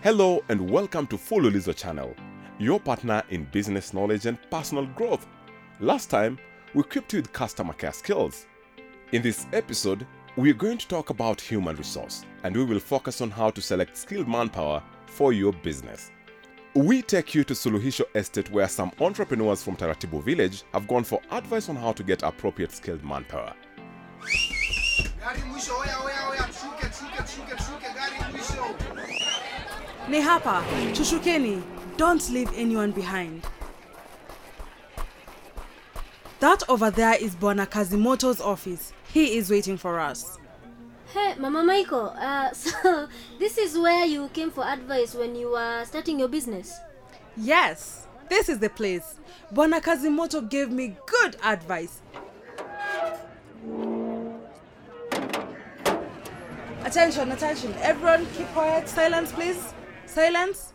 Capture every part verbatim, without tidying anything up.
Hello and welcome to Fululizo channel, your partner in business knowledge and personal growth. Last time, we equipped you with customer care skills. In this episode, we are going to talk about human resource, and we will focus on how to select skilled manpower for your business. We take you to Suluhisho Estate, where some entrepreneurs from Taratibu village have gone for advice on how to get appropriate skilled manpower. Ni hapa, tushukeni, don't leave anyone behind. That over there is Bwana Kazimoto's office. He is waiting for us. Hey, Mama Michael, uh, so this is where you came for advice when you were starting your business? Yes, this is the place. Bwana Kazimoto gave me good advice. Attention, attention. Everyone keep quiet. Silence, please. Silence.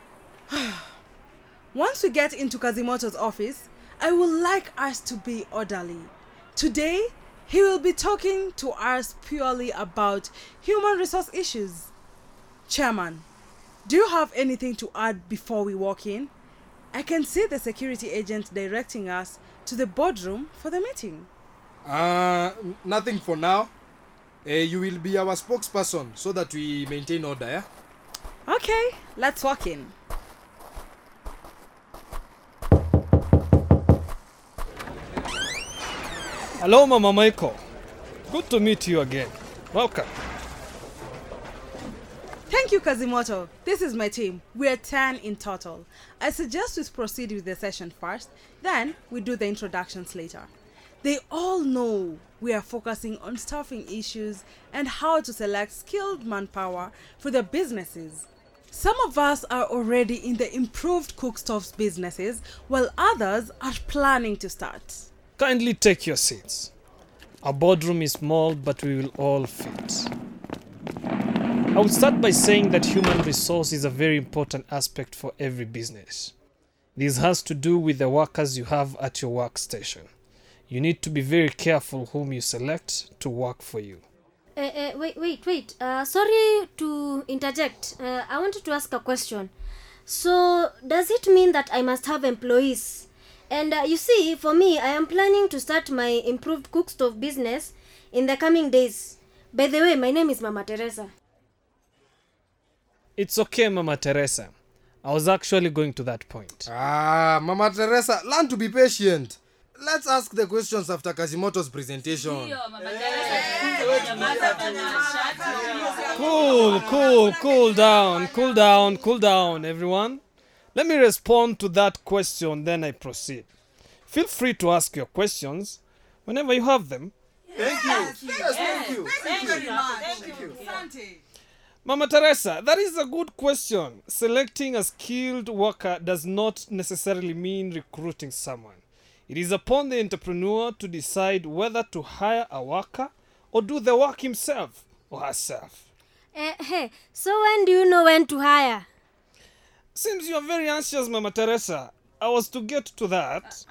Once we get into Kazimoto's office, I would like us to be orderly. Today, he will be talking to us purely about human resource issues. Chairman, do you have anything to add before we walk in? I can see the security agent directing us to the boardroom for the meeting. Uh, nothing for now. Uh, you will be our spokesperson so that we maintain order, yeah? Okay, let's walk in. Hello, Mama Michael. Good to meet you again. Welcome. Thank you, Kazimoto. This is my team. We're ten in total. I suggest we proceed with the session first, then we do the introductions later. They all know we are focusing on staffing issues and how to select skilled manpower for their businesses. Some of us are already in the improved cookstoves businesses, while others are planning to start. Kindly take your seats. Our boardroom is small, but we will all fit. I would start by saying that human resource is a very important aspect for every business. This has to do with the workers you have at your workstation. You need to be very careful whom you select to work for you. Uh, uh, wait, wait, wait. Uh, sorry to interject. Uh, I wanted to ask a question. So, does it mean that I must have employees? And uh, you see, for me, I am planning to start my improved cookstove business in the coming days. By the way, my name is Mama Teresa. It's okay, Mama Teresa. I was actually going to that point. Ah, Mama Teresa, learn to be patient. Let's ask the questions after Kazimoto's presentation. Cool, cool, cool down, cool down, cool down, everyone. Let me respond to that question, then I proceed. Feel free to ask your questions whenever you have them. Thank you. Yes, thank you. Thank you very much. Thank you. Santi. Mama Teresa, that is a good question. Selecting a skilled worker does not necessarily mean recruiting someone. It is upon the entrepreneur to decide whether to hire a worker or do the work himself or herself. Uh, hey, so when do you know when to hire? Seems you are very anxious, Mama Teresa. I was to get to that.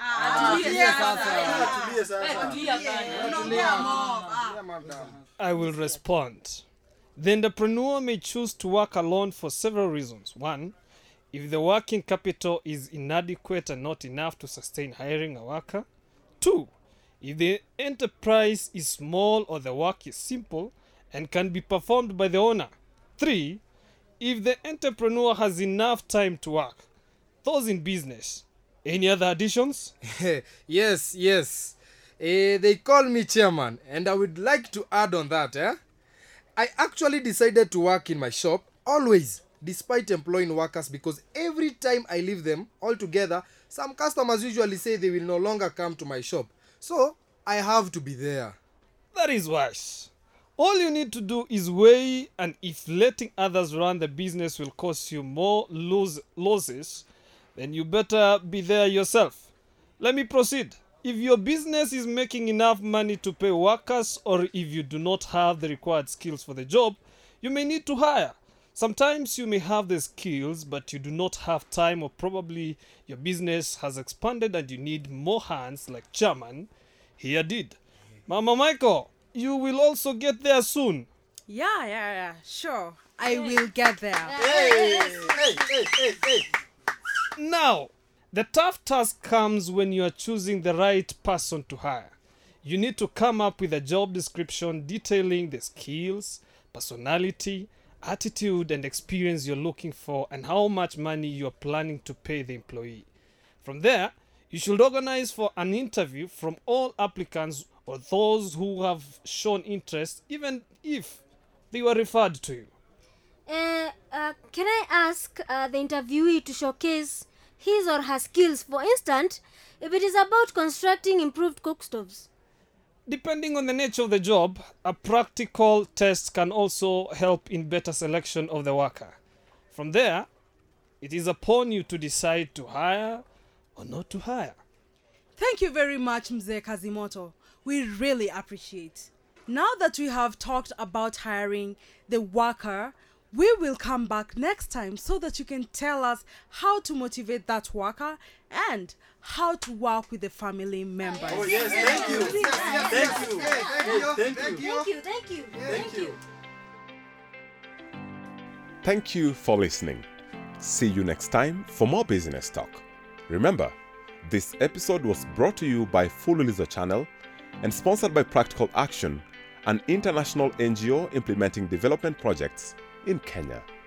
I will respond. The entrepreneur may choose to work alone for several reasons. One, if the working capital is inadequate and not enough to sustain hiring a worker. Two, if the enterprise is small or the work is simple and can be performed by the owner. Three, if the entrepreneur has enough time to work. Those in business. Any other additions? yes, yes. Uh, they call me chairman, and I would like to add on that. Eh? I actually decided to work in my shop always, despite employing workers, because every time I leave them altogether, some customers usually say they will no longer come to my shop. So, I have to be there. That is wise. All you need to do is weigh, and if letting others run the business will cost you more lose, losses, then you better be there yourself. Let me proceed. If your business is making enough money to pay workers, or if you do not have the required skills for the job, you may need to hire. Sometimes you may have the skills, but you do not have time, or probably your business has expanded and you need more hands, like chairman here did. Mama Michael, you will also get there soon. Yeah, yeah, yeah, sure. I will get there. Hey, hey, hey, hey, hey. Now, the tough task comes when you are choosing the right person to hire. You need to come up with a job description detailing the skills, personality, attitude, and experience you're looking for and how much money you're planning to pay the employee. From there, you should organize for an interview from all applicants or those who have shown interest, even if they were referred to you. Uh, uh, can I ask uh, the interviewee to showcase his or her skills? For instance, if it is about constructing improved cook stoves. Depending on the nature of the job, a practical test can also help in better selection of the worker. From there, it is upon you to decide to hire or not to hire. Thank you very much, Mzee Kazimoto. We really appreciate. Now that we have talked about hiring the worker, we will come back next time so that you can tell us how to motivate that worker and how to work with the family members. Oh, yes, thank you. Thank you. Thank you. Thank you, thank you. Thank you. Thank you for listening. See you next time for more business talk. Remember, this episode was brought to you by Fululizo Channel and sponsored by Practical Action, an international N G O implementing development projects in Kenya.